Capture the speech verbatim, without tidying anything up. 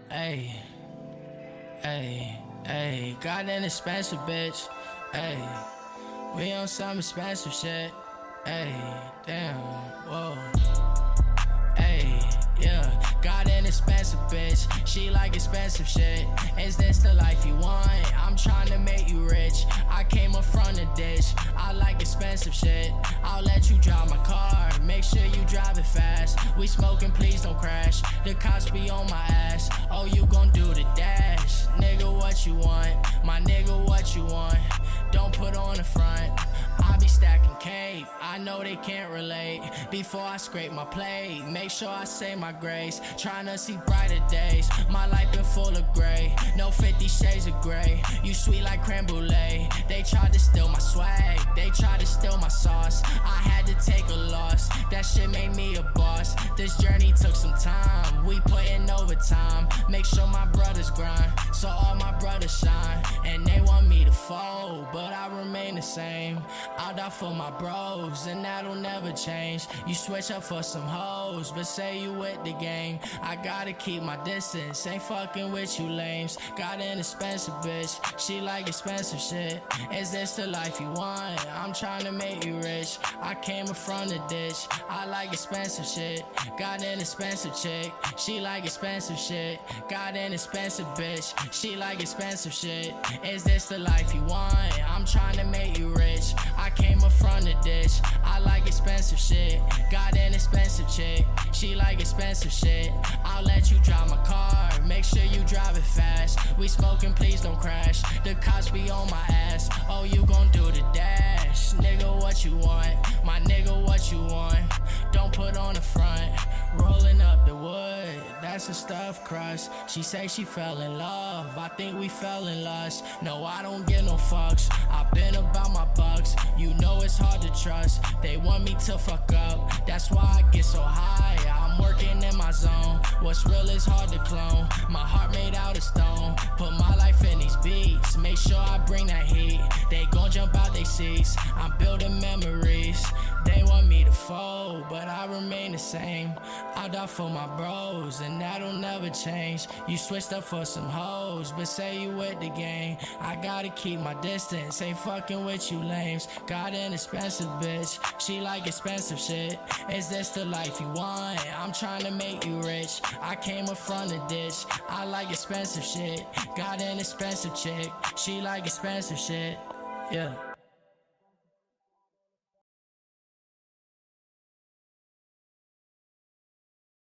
Hey, hey, hey, got an expensive bitch. Hey, we on some expensive shit. Hey, damn, whoa. Hey, yeah, got an expensive bitch. She like expensive shit. Is this the life you want? I'm trying to make you rich. I came up from the ditch. I like expensive shit. I'll let you drive my car. Make sure you drive it fast. We smoking, please don't crash. The cops be on my ass. Oh, you gon' do the dash. Nigga, what you want? My nigga, what you want? Don't put on the front. I be stacking cake. I know they can't relate. Before I scrape my plate, make sure I say my grace. Trying to see brighter days. My life been full of gray. No fifty shades of gray. You sweet like creme brulee. They tried to steal my swag. They tried to steal my sauce. I had to take a loss. That shit made me a boss. This journey took some time. We put in overtime. Make sure my brothers grind, so all my brothers shine. And they want me to fold, but I remain the same. I'll die for my bros, and that'll never change. You switch up for some hoes, but say you with the gang. I gotta keep my distance, ain't fucking with you lames. Got an expensive bitch, she like expensive shit. Is this the life you want? I'm trying to make you rich. I came up from the ditch. I like expensive shit. Got an expensive chick, she like expensive shit. Got an expensive bitch, she like expensive shit. Is this the life you want? I'm trying to make you rich. I came up from the ditch. I like expensive shit. Got an expensive chick, she like expensive shit. I'll let you drive my car. Make sure you drive it fast. We smoking, please don't crash. The cops be on my ass. Oh, you gon' do the dash. Nigga, what you want? My nigga, what you want? Don't put on the front. Rolling up the wood, that's a stuffed crust. She say she fell in love, I think we fell in lust. No, I don't get no fucks, I've been about my bucks. You know it's hard to trust, they want me to fuck up. That's why I get so high, I'm working in my zone. What's real is hard to clone, my heart made out of stone. Put my life in these beats, make sure I bring that heat. They gon' jump out they seats, I'm building memories. They want me to fold, but I remain the same. I'll die for my bros, and that'll never change. You switched up for some hoes, but say you with the gang. I gotta keep my distance, ain't fucking with you lames. Got an expensive bitch, she like expensive shit. Is this the life you want? I'm trying to make you rich. I came up from the ditch, I like expensive shit. Got an expensive chick, she like expensive shit. Yeah.